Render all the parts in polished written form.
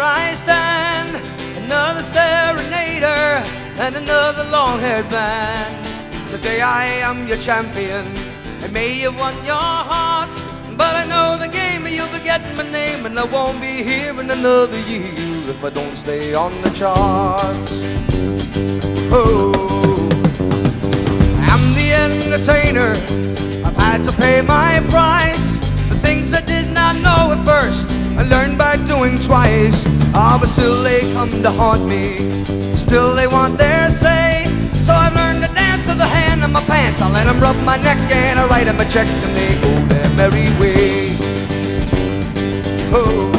I stand, another serenader and another long-haired man. Today I am your champion, I may have won your hearts, but I know the game, you'll forget my name, and I won't be here in another year if I don't stay on the charts. Oh, I'm the entertainer, I've had to pay my price. The things I did not know at first, I learned by doing twice. Ah, but still they come to haunt me, still they want their say. So I've learned to dance to the hand of my pants. I let them rub my neck and I write them a check and they go their merry way. Oh,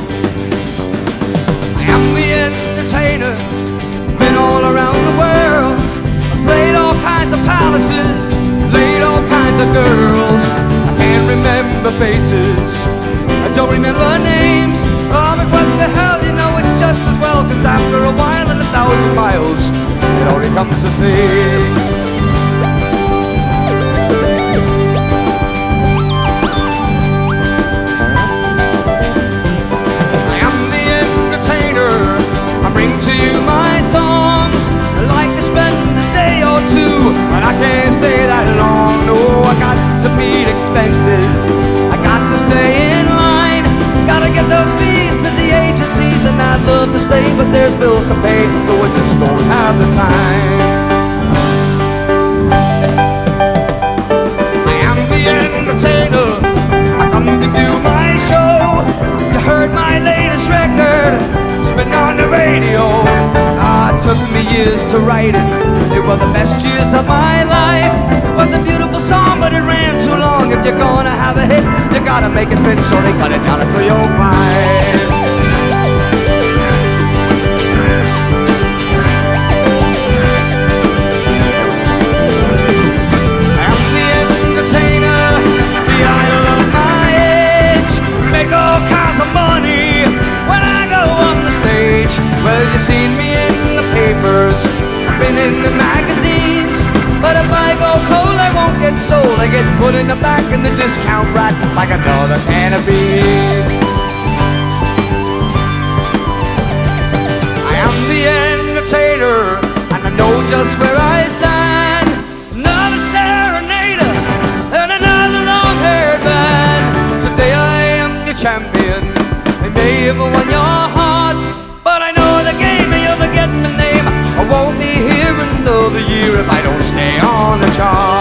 I am the entertainer, been all around the world. I've played all kinds of palaces, played all kinds of girls. I can't remember faces, I don't remember names. Oh, but what the hell, you know it's just as well, 'cause after a while and 1,000 miles, it only comes the same. I am the entertainer, I bring to you my songs. I like to spend a day or two, but I can't stay that long. No, I got to meet expenses, I got to stay in line, gotta get those fees to the agencies, and I'd love to stay, but there's bills to pay, so I just don't have the time. I am the entertainer, I come to do my show. You heard my latest record, it's been on the radio. Ah, it took me years to write it, they were the best years of my life. It was a beautiful song, but it ran too long. If you're gonna have a hit, you gotta make it fit, so they cut it down to 305. I'm the entertainer, the idol of my age. Make all kinds of money when I go on the stage. Well, you've seen me in the papers, I've been in the magazines, but if I go cold, I won't get sold. I get put in the back in the discount rack like another can of beans. I am the entertainer, and I know just where I stand. Another serenader and another long-haired man. Today I am your champion, I may have won your hearts, but I know the game and you'll forget the name. I won't be here another year if I don't stay on the chart.